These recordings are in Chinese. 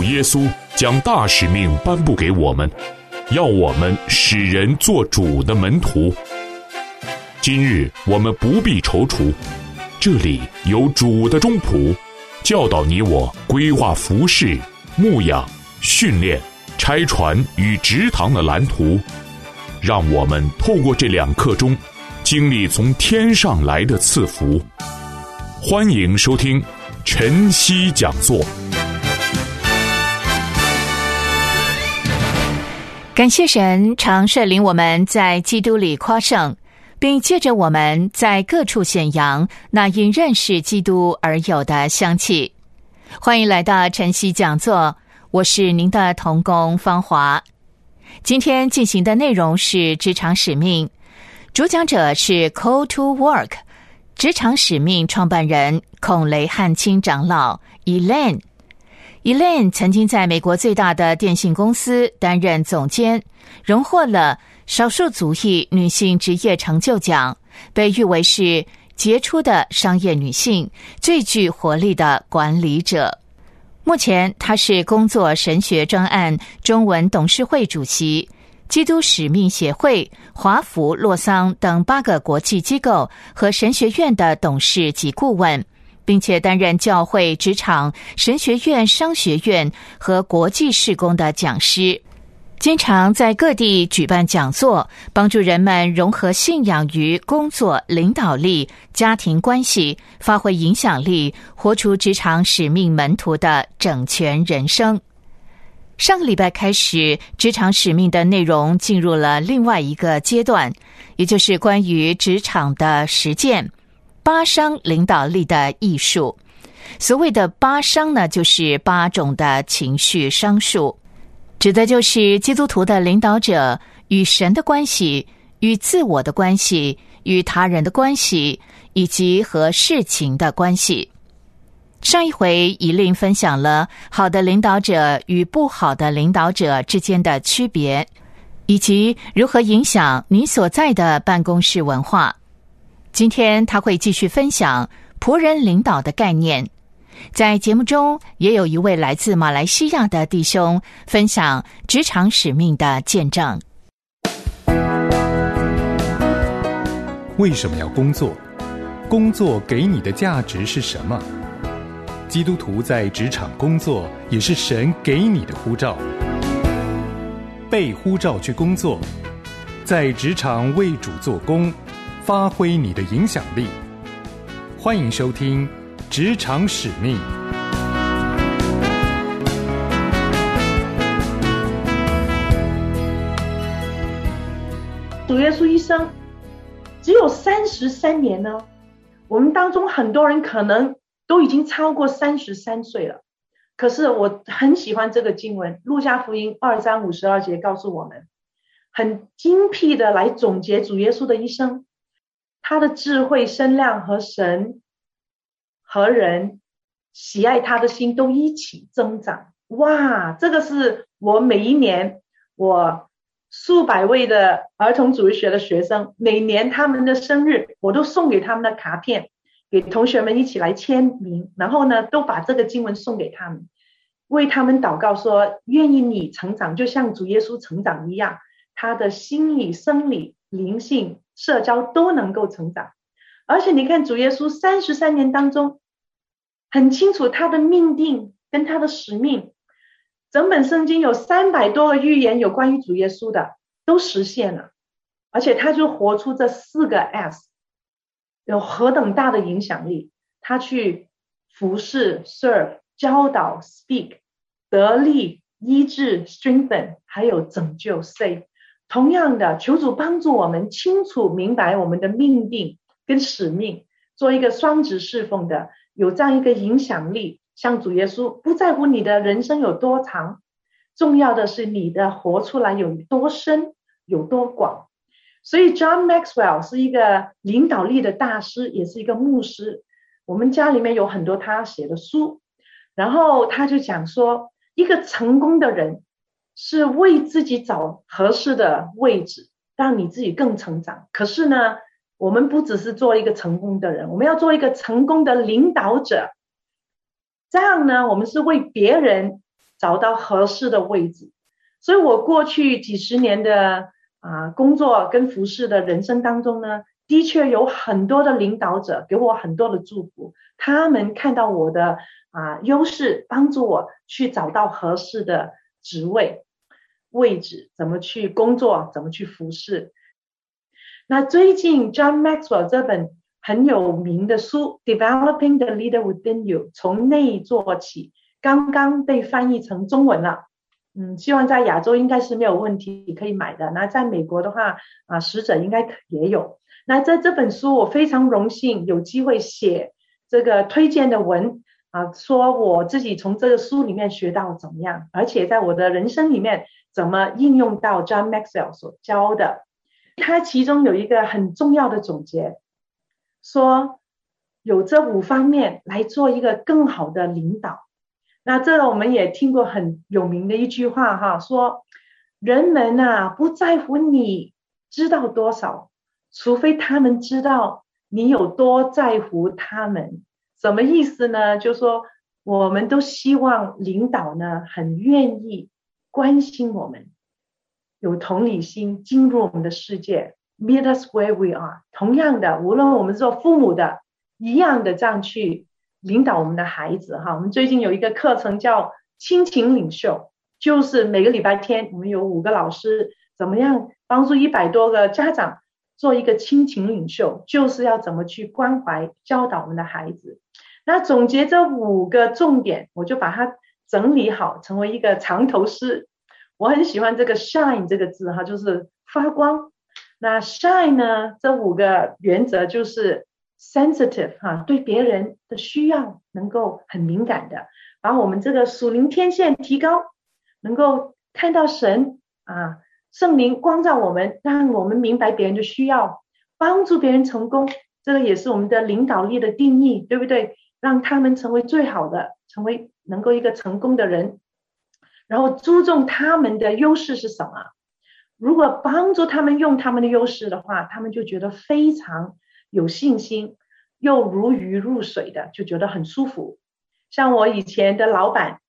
耶稣将大使命颁布给我们，要我们使人做主的门徒。今日我们不必踌躇，这里有主的中仆，教导你我规划服事、牧养、训练、拆船与植堂的蓝图，让我们透过这2课中经历从天上来的赐福。欢迎收听晨曦讲座。 感谢神常率领我们在基督里夸胜，并借着我们在各处显扬那因认识基督而有的香气。欢迎来到晨曦讲座，我是您的同工芳华。今天进行的内容是职场使命，主讲者是 Call to Work 职场使命创办人孔雷汉卿长老 Elaine 曾经在美国最大的电信公司担任总监，荣获了少数族裔女性职业成就奖，被誉为是杰出的商业女性，最具活力的管理者。目前她是工作神学专案中文董事会主席，基督使命协会、华福、洛桑等8个国际机构和神学院的董事及顾问，并且担任教会、职场、神学院、商学院和国际事工的讲师，经常在各地举办讲座，帮助人们融合信仰与工作、领导力、家庭关系，发挥影响力，活出职场使命门徒的整全人生。上个礼拜开始，职场使命的内容进入了另外一个阶段，也就是关于职场的实践，8商领导力的艺术。所谓的8商呢，就是8种的情绪商数，指的就是基督徒的领导者与神的关系、与自我的关系、与他人的关系，以及和事情的关系。上一回以令分享了好的领导者与不好的领导者之间的区别，以及如何影响你所在的办公室文化。今天他会继续分享仆人领导的概念。在节目中也有一位来自马来西亚的弟兄分享职场使命的见证。 为什么要工作？工作给你的价值是什么？基督徒在职场工作也是神给你的呼召，被呼召去工作，在职场为主做工，发挥你的影响力。欢迎收听职场使命。 主耶稣一生只有33年呢，我们当中很多人可能都已经超过33岁了。可是我很喜欢这个经文，路加福音2章52节告诉我们，很精辟的来总结主耶稣的一生，他的智慧、身量和神和人喜爱他的心都一起增长。哇，这个是我每一年我数百位的儿童主日学的学生，每年他们的生日我都送给他们的卡片，给同学们一起来签名，然后呢都把这个经文送给他们，为他们祷告说，愿意你成长就像主耶稣成长一样，他的心理、生理、灵性、社交都能够成长。而且你看主耶稣33年当中很清楚他的命定跟他的使命，整本圣经有300多个预言有关于主耶稣的都实现了，而且他就活出这4个 S， 有何等大的影响力。他去服侍 serve、 教导 speak、 得力、医治 strengthen， 还有拯救 save。 同样的，求主帮助我们清楚明白我们的命定跟使命，做一个双职侍奉的，有这样一个影响力，像主耶稣，不在乎你的人生有多长，重要的是你的活出来有多深有多广。所以 John Maxwell 是一个领导力的大师，也是一个牧师，我们家里面有很多他写的书，然后他就讲说，一个成功的人是为自己找合适的位置，让你自己更成长。可是呢，我们不只是做一个成功的人，我们要做一个成功的领导者，这样呢我们是为别人找到合适的位置。所以我过去几十年的工作跟服侍的人生当中呢，的确有很多的领导者给我很多的祝福，他们看到我的优势，帮助我去找到合适的职位置，怎么去工作，怎么去服侍。那最近 John Maxwell 这本很有名的书 Developing the Leader Within You 从内做起，刚刚被翻译成中文了。希望在亚洲应该是没有问题可以买的。那在美国的话使者应该也有。那在这本书我非常荣幸有机会写这个推荐的文说我自己从这个书里面学到怎么样，而且在我的人生里面怎么应用到 John Maxwell 所教的。他其中有一个很重要的总结，说有这5方面来做一个更好的领导。那这个我们也听过很有名的一句话说人们不在乎你知道多少，除非他们知道你有多在乎他们。什么意思呢？就是说我们都希望领导呢很愿意关心我们，有同理心，进入我们的世界 meet us where we are。 同样的，无论我们做父母的一样的这样去领导我们的孩子我们最近有一个课程叫亲情领袖，就是每个礼拜天我们有5个老师怎么样帮助100多个家长做一个亲情领袖，就是要怎么去关怀教导我们的孩子。那总结这5个重点，我就把它整理好成为一个长头诗。我很喜欢这个 shine 这个字就是发光。那 shine 呢，这5个原则就是 sensitive 对别人的需要能够很敏感的，把我们这个属灵天线提高，能够看到神圣灵光照我们，让我们明白别人的需要，帮助别人成功，这个也是我们的领导力的定义，对不对？让他们成为最好的，成为能够一个成功的人，然后注重他们的优势是什么。如果帮助他们用他们的优势的话，他们就觉得非常有信心，又如鱼入水的，就觉得很舒服。像我以前的老板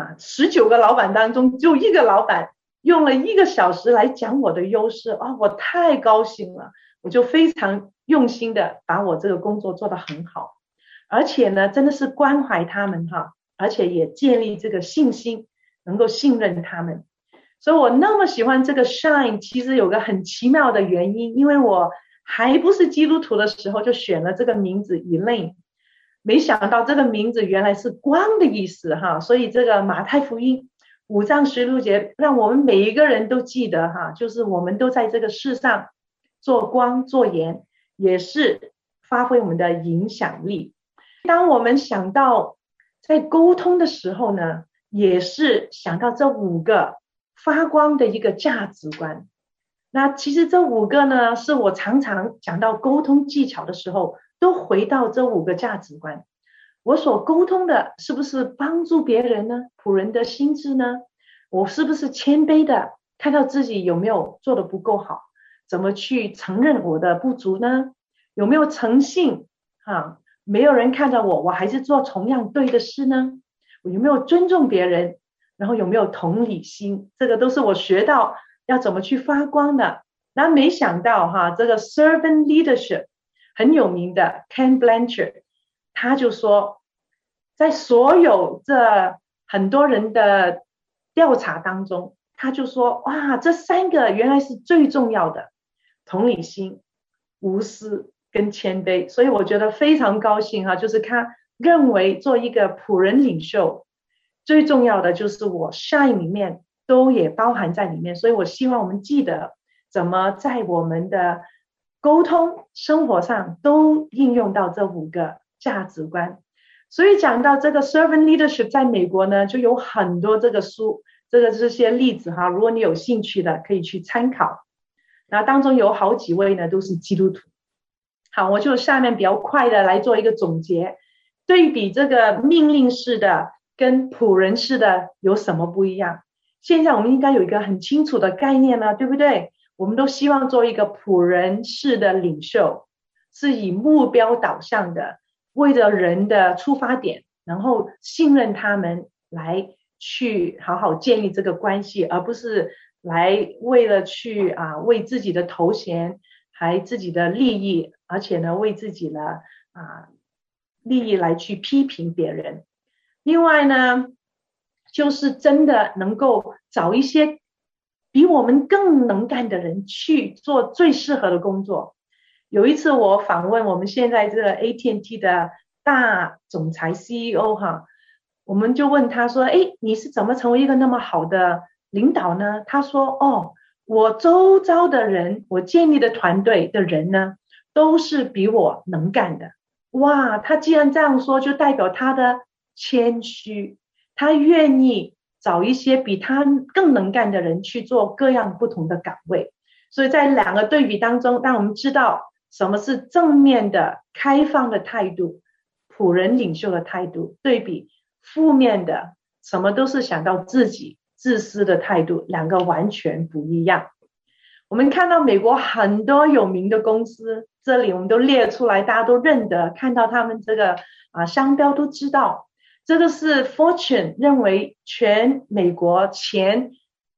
19个老板当中就1个老板用了1个小时来讲我的优势我太高兴了，我就非常用心的把我这个工作做得很好，而且呢真的是关怀他们而且也建立这个信心，能够信任他们。所以我那么喜欢这个 shine， 其实有个很奇妙的原因，因为我还不是基督徒的时候就选了这个名字 Elaine， 没想到这个名字原来是光的意思所以这个马太福音5章16节让我们每一个人都记得就是我们都在这个世上做光做盐，也是发挥我们的影响力。当我们想到在沟通的时候呢，也是想到这5个发光的一个价值观。那其实这5个呢，是我常常讲到沟通技巧的时候都回到这5个价值观。我所沟通的是不是帮助别人呢？仆人的心志呢？我是不是谦卑的看到自己有没有做得不够好，怎么去承认我的不足呢？有没有诚信没有人看着我还是做同样对的事呢？我有没有尊重别人？然后有没有同理心？这个都是我学到要怎么去发光的。那没想到这个 servant leadership 很有名的 Ken Blanchard， 他就说在所有这很多人的调查当中，他就说这3个原来是最重要的，同理心、无私跟谦卑。所以我觉得非常高兴就是他认为做一个仆人领袖最重要的就是我 shine 里面都也包含在里面。所以我希望我们记得怎么在我们的沟通生活上都应用到这5个价值观。所以讲到这个 servant leadership， 在美国呢就有很多这个书，这些例子如果你有兴趣的可以去参考。那当中有好几位呢都是基督徒。好，我就下面比较快的来做一个总结，对比这个命令式的跟仆人式的有什么不一样。现在我们应该有一个很清楚的概念了，对不对？我们都希望做一个仆人式的领袖，是以目标导向的，为了人的出发点，然后信任他们来去好好建立这个关系，而不是来为了去为自己的头衔还自己的利益，而且呢为自己的利益来去批评别人。另外呢就是真的能够找一些比我们更能干的人去做最适合的工作。有一次我访问我们现在这个 AT&T 的大总裁 CEO 我们就问他说，你是怎么成为一个那么好的领导呢？他说，我周遭的人，我建立的团队的人呢，都是比我能干的。哇，他既然这样说，就代表他的谦虚，他愿意找一些比他更能干的人去做各样不同的岗位。所以在两个对比当中，让我们知道什么是正面的开放的态度，仆人领袖的态度，对比负面的什么都是想到自己自私的态度，两个完全不一样。我们看到美国很多有名的公司，这里我们都列出来，大家都认得，看到他们这个商标都知道。这个是 Fortune 认为全美国前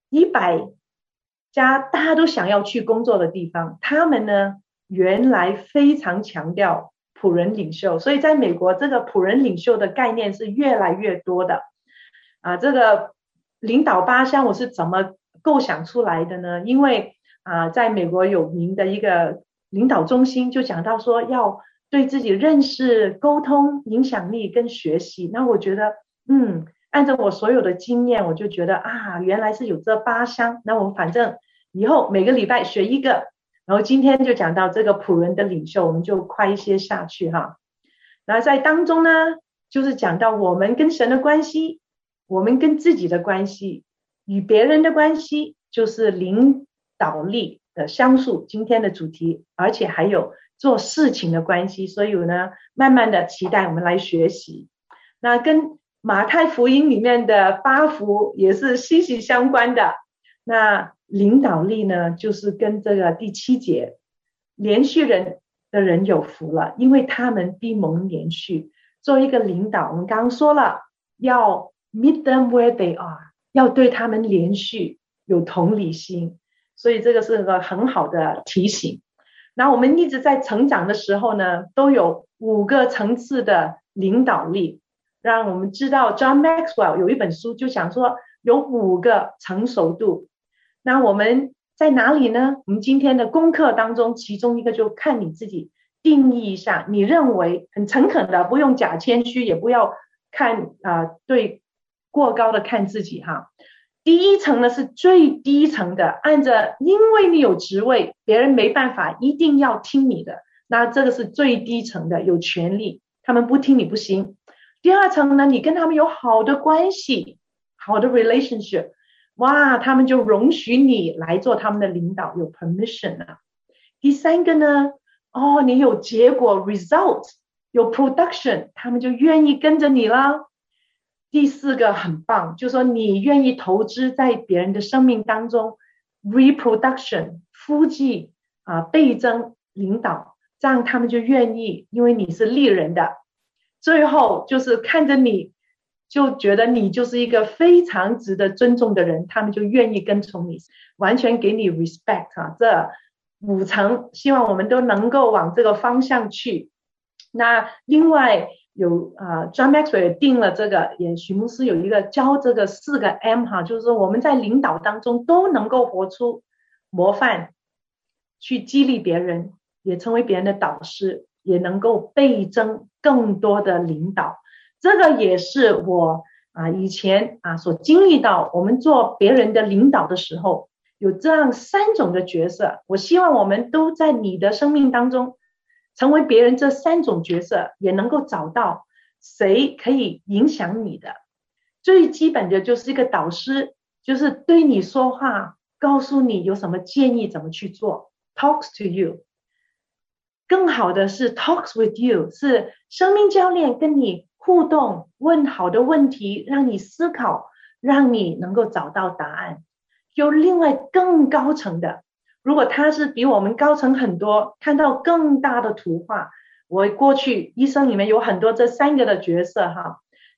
100家大家都想要去工作的地方，他们呢原来非常强调仆人领袖，所以在美国这个仆人领袖的概念是越来越多的。这个领导八项我是怎么构想出来的呢？因为在美国有名的一个领导中心就讲到说要对自己认识、沟通、影响力跟学习。那我觉得按照我所有的经验，我就觉得原来是有这8项，那我们反正以后每个礼拜学一个，然后今天就讲到这个仆人的领袖，我们就快一些下去然后在当中呢就是讲到我们跟神的关系，我们跟自己的关系，与别人的关系，就是领导力的相处，今天的主题，而且还有做事情的关系。所以呢慢慢的期待我们来学习。那跟马太福音里面的8福也是息息相关的。那领导力呢就是跟这个第7节，连续人的人有福了，因为他们必蒙连续。作为一个领导，我们刚刚说了要 meet them where they are， 要对他们连续有同理心，所以这个是个很好的提醒。那我们一直在成长的时候呢都有5个层次的领导力，让我们知道 John Maxwell 有一本书就讲说有5个成熟度。那我们在哪里呢？我们今天的功课当中，其中一个就看你自己定义一下，你认为很诚恳的，不用假谦虚，也不要看对过高的看自己第1层呢是最低层的，按着因为你有职位，别人没办法一定要听你的，那这个是最低层的，有权利，他们不听你不行。第2层呢，你跟他们有好的关系，好的 relationship， 哇，他们就容许你来做他们的领导，有 permission 第3个呢，你有结果 result， 有 production， 他们就愿意跟着你啦。第4个很棒，就是说你愿意投资在别人的生命当中 reproduction， 夫继倍增领导，这样他们就愿意，因为你是利人的。最后就是看着你就觉得你就是一个非常值得尊重的人，他们就愿意跟从你，完全给你 respect 这5层希望我们都能够往这个方向去。那另外有John Maxwell 也定了这个，也许牧师有一个教这个4个 M 就是说我们在领导当中都能够活出模范，去激励别人，也成为别人的导师，也能够倍增更多的领导。这个也是我以前所经历到，我们做别人的领导的时候有这样3种的角色，我希望我们都在你的生命当中成为别人这3种角色，也能够找到谁可以影响你的。最基本的就是一个导师，就是对你说话，告诉你有什么建议怎么去做， talks to you。 更好的是 talks with you， 是生命教练跟你互动，问好的问题，让你思考，让你能够找到答案。有另外更高层的，如果他是比我们高层很多，看到更大的图画，我过去医生里面有很多这3个的角色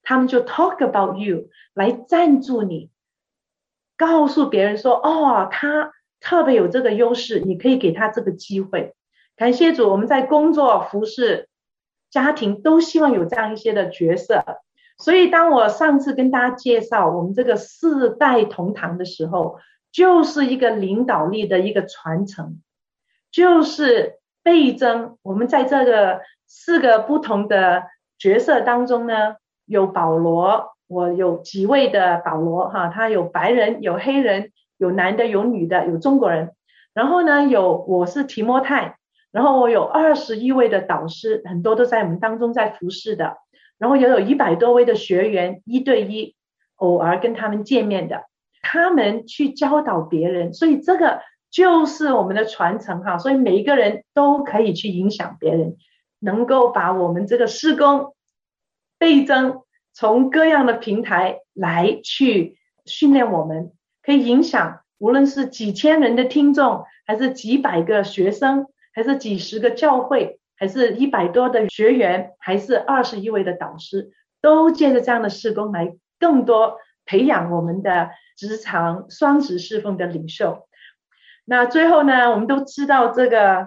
他们就 talk about you 来赞助你，告诉别人说，哦，他特别有这个优势，你可以给他这个机会。感谢主，我们在工作、服事、家庭都希望有这样一些的角色。所以当我上次跟大家介绍我们这个4代同堂的时候，就是一个领导力的一个传承，就是倍增。我们在这个4个不同的角色当中呢，有保罗，我有几位的保罗哈，他有白人，有黑人，有男的，有女的，有中国人。然后呢，我是提摩太，然后我有21位的导师，很多都在我们当中在服侍的。然后也有100多位的学员，1对1偶尔跟他们见面的，他们去教导别人，所以这个就是我们的传承哈。所以每一个人都可以去影响别人，能够把我们这个事工倍增，从各样的平台来去训练我们，可以影响无论是几千人的听众，还是几百个学生，还是几十个教会，还是100多的学员，还是21位的导师，都借着这样的事工来更多培养我们的职场双职侍奉的领袖。那最后呢，我们都知道这个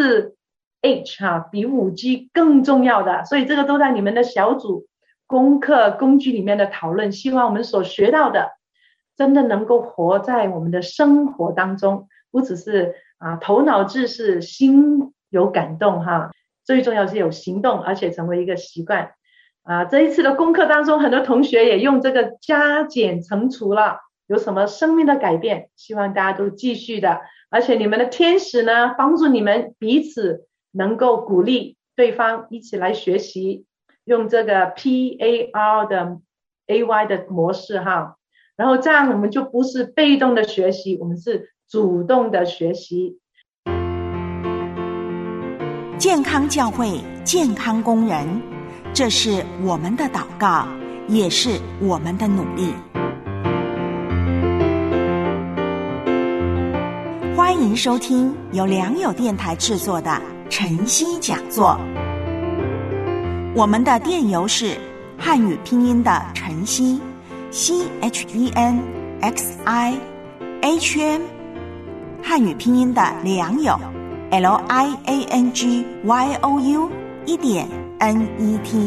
4H 比5G 更重要的，所以这个都在你们的小组功课工具里面的讨论，希望我们所学到的真的能够活在我们的生活当中，不只是头脑知识，心有感动哈，最重要是有行动，而且成为一个习惯。这一次的功课当中，很多同学也用这个加减乘除了，有什么生命的改变，希望大家都继续的。而且你们的天使呢，帮助你们彼此能够鼓励对方，一起来学习，用这个 PAR 的 AY 的模式哈。然后这样我们就不是被动的学习，我们是主动的学习。 健康教会，健康工人，这是我们的祷告，也是我们的努力。欢迎收听由良友电台制作的晨曦讲座。我们的电邮是汉语拼音的晨曦 CHENXIHM， 汉语拼音的良友 LIANGYOU1.NET。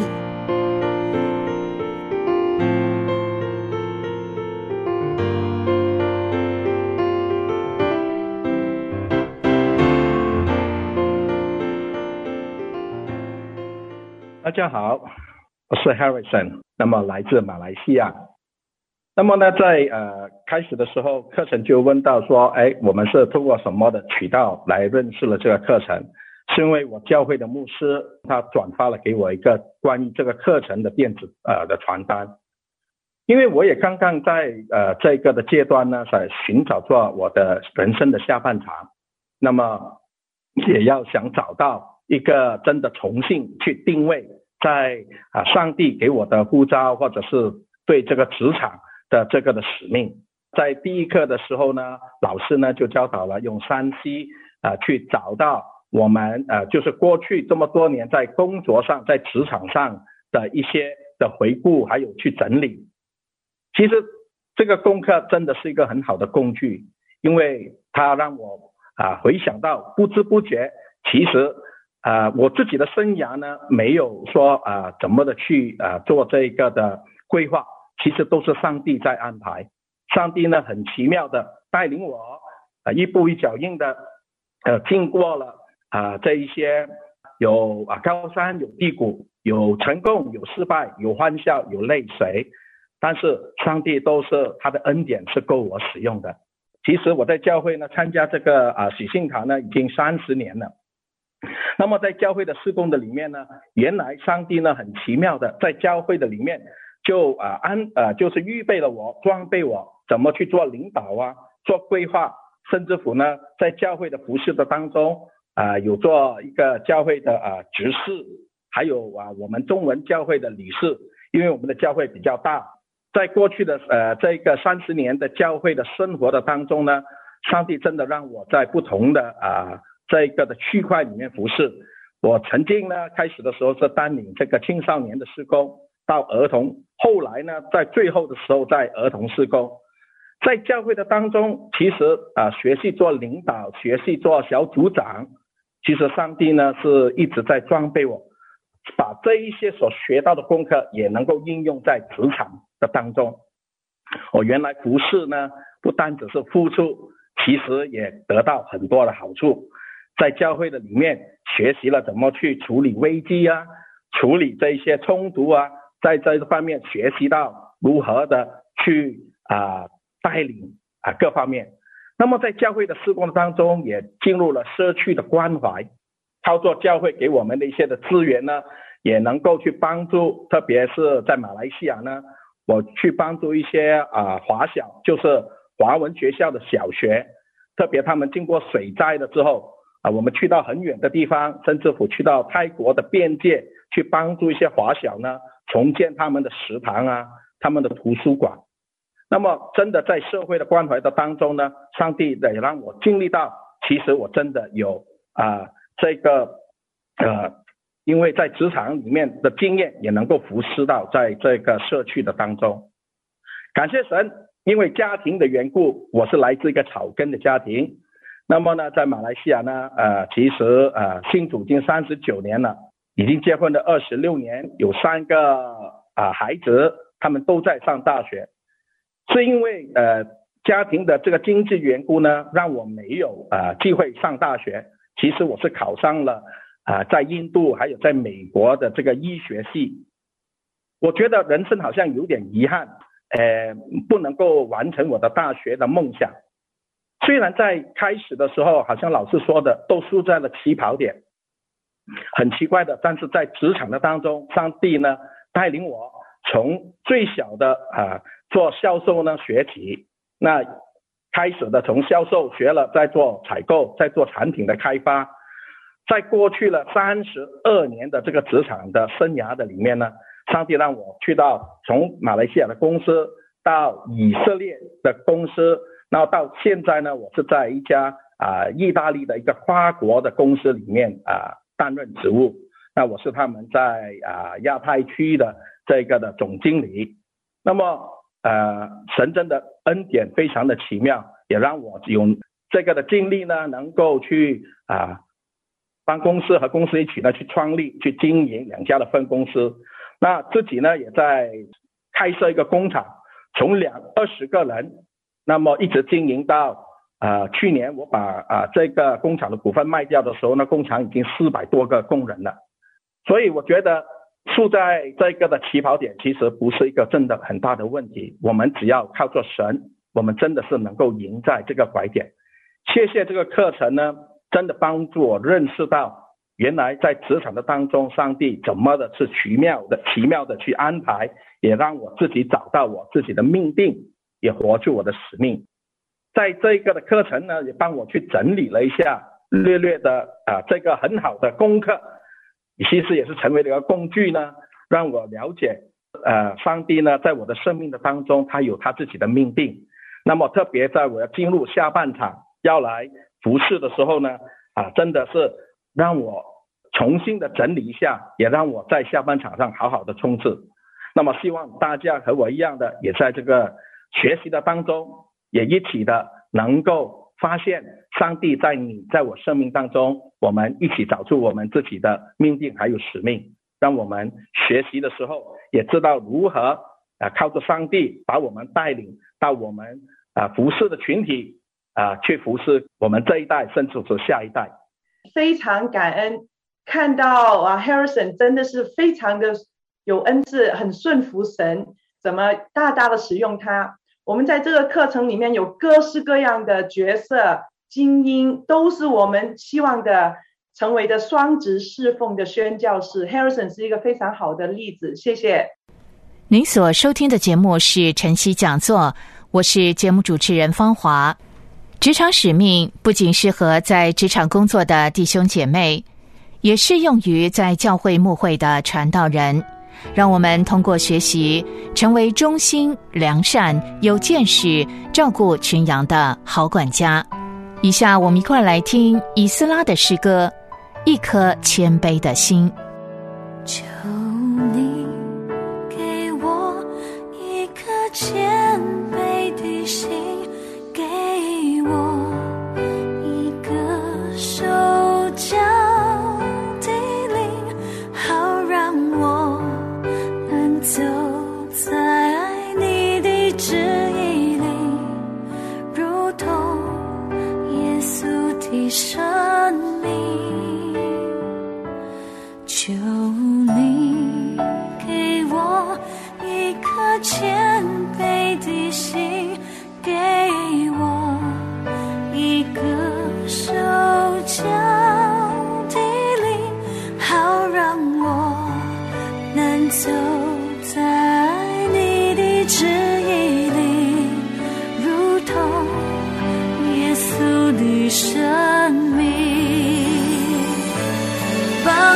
大家好，我是 Harrison， 那么来自马来西亚。那么呢，在开始的时候，课程就问到说，我们是通过什么的渠道来认识了这个课程？是因为我教会的牧师他转发了给我一个关于这个课程的电子的传单。因为我也刚刚在这个的阶段呢，在寻找做我的人生的下半场，那么也要想找到一个真的重新去定位在上帝给我的呼召，或者是对这个职场的这个的使命。在第一课的时候呢，老师呢就教导了用3C去找到我们就是过去这么多年在工作上在职场上的一些的回顾，还有去整理。其实这个功课真的是一个很好的工具，因为它让我回想到不知不觉其实我自己的生涯呢，没有说怎么的去做这个的规划，其实都是上帝在安排。上帝呢很奇妙的带领我一步一脚印的经过了这一些有高山有低谷，有成功有失败，有欢笑有泪水，但是上帝都是他的恩典是够我使用的。其实我在教会呢参加这个喜信堂呢已经30年了。那么在教会的事工的里面呢，原来上帝呢很奇妙的在教会的里面就就是预备了我，装备我怎么去做领导做规划，甚至乎呢在教会的服事的当中有做一个教会的执事，还有我们中文教会的理事。因为我们的教会比较大，在过去的这个30年的教会的生活的当中呢，上帝真的让我在不同的这个的区块里面服事。我曾经呢开始的时候是带领这个青少年的事工， 到儿童，后来呢在最后的时候在儿童事工。在教会的当中，其实学习做领导，学习做小组长，其实上帝呢是一直在装备我，把这一些所学到的功课也能够应用在职场的当中。我原来服侍呢不单只是付出，其实也得到很多的好处。在教会的里面学习了怎么去处理危机啊，处理这一些冲突啊，在这方面学习到如何的去带领各方面。那么在教会的事工当中也进入了社区的关怀，操作教会给我们的一些的资源呢，也能够去帮助，特别是在马来西亚呢，我去帮助一些华小，就是华文学校的小学，特别他们经过水灾了之后我们去到很远的地方，甚至乎去到泰国的边界，去帮助一些华小呢重建他们的食堂啊，他们的图书馆。那么真的在社会的关怀的当中呢，上帝也让我经历到，其实我真的有这个因为在职场里面的经验也能够服侍到在这个社区的当中。感谢神，因为家庭的缘故，我是来自一个草根的家庭。那么呢在马来西亚呢其实信主已经39年了，已经结婚了26年，有3个孩子，他们都在上大学。是因为家庭的这个经济缘故呢，让我没有机会上大学。其实我是考上了在印度还有在美国的这个医学系。我觉得人生好像有点遗憾，不能够完成我的大学的梦想。虽然在开始的时候好像老师说的都输在了起跑点，很奇怪的，但是在职场的当中，上帝呢带领我从最小的做销售呢学起。那开始的从销售学了，再做采购，再做产品的开发。在过去了32年的这个职场的生涯的里面呢，上帝让我去到从马来西亚的公司到以色列的公司，然后到现在呢，我是在一家意大利的一个跨国的公司里面担任职务。那我是他们在亚太区的这个的总经理。那么神真的恩典非常的奇妙，也让我有这个的经历呢，能够去帮公司和公司一起呢去创立去经营2家的分公司。那自己呢也在开设一个工厂，从20个人，那么一直经营到去年我把这个工厂的股份卖掉的时候呢，工厂已经400多个工人了。所以我觉得输在这个的起跑点其实不是一个真的很大的问题，我们只要靠着神，我们真的是能够赢在这个拐点。谢谢这个课程呢，真的帮助我认识到原来在职场的当中，上帝怎么的是奇妙的去安排，也让我自己找到我自己的命定，也活出我的使命。在这个的课程呢，也帮我去整理了一下略的这个很好的功课，其实也是成为了一个工具呢，让我了解上帝呢在我的生命的当中，他有他自己的命定。那么特别在我要进入下半场要来服侍的时候呢真的是让我重新的整理一下，也让我在下半场上好好的冲刺。那么希望大家和我一样的，也在这个学习的当中，也一起的能够发现上帝在我生命当中，我们一起找出我们自己的命定还有使命，让我们学习的时候也知道如何靠着上帝把我们带领到我们服侍的群体去服侍我们这一代甚至是下一代。 非常感恩看到Harrison 真的是非常的有恩赐，很顺服神，怎么大大的使用他。我们在这个课程里面有各式各样的角色精英，都是我们希望的成为的双职侍奉的宣教士。 Harrison 是一个非常好的例子。谢谢。 您所收听的节目是晨曦讲座，我是节目主持人芳华。职场使命不仅适合在职场工作的弟兄姐妹，也适用于在教会牧会的传道人。让我们通过学习，成为忠心、良善、有见识、照顾群羊的好管家。以下我们一块来听以斯拉的诗歌《一颗谦卑的心》。 求你给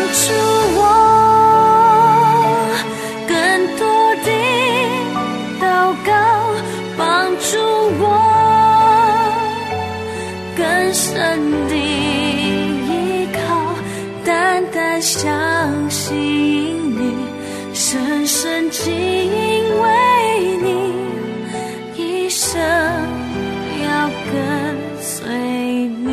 助我更多的祷告，帮助我更深的依靠，单单相信你，深深敬畏你，一生要跟随你。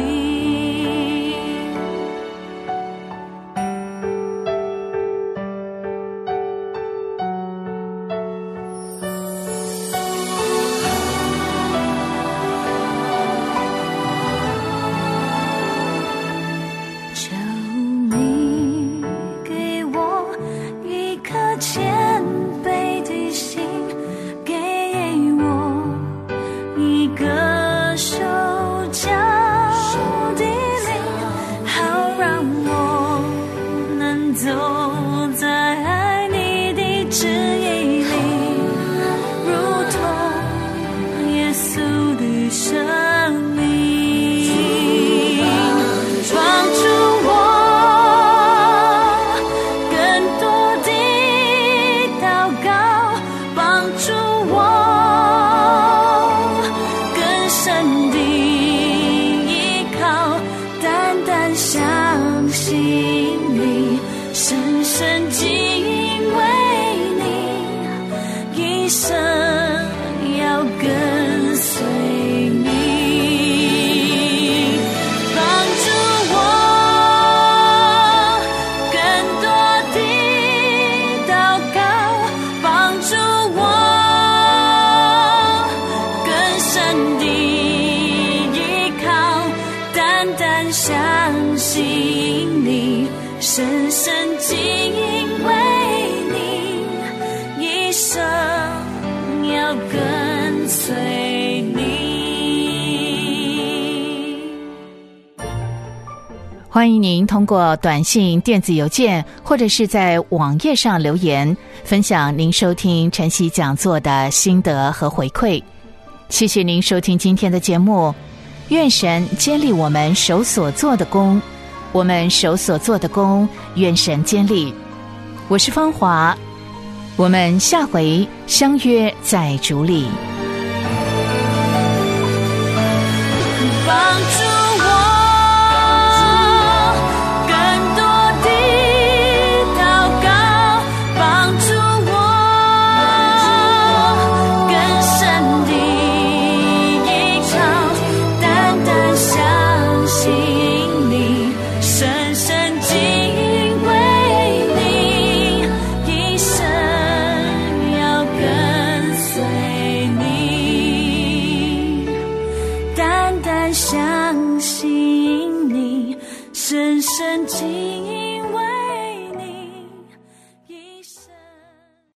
欢迎您通过短信、电子邮件或者是在网页上留言，分享您收听晨曦讲座的心得和回馈。谢谢您收听今天的节目，愿神坚立我们手所做的工，我们手所做的工，愿神坚立。我是芳华，我们下回相约在主里。 帮助相信你，深深敬畏。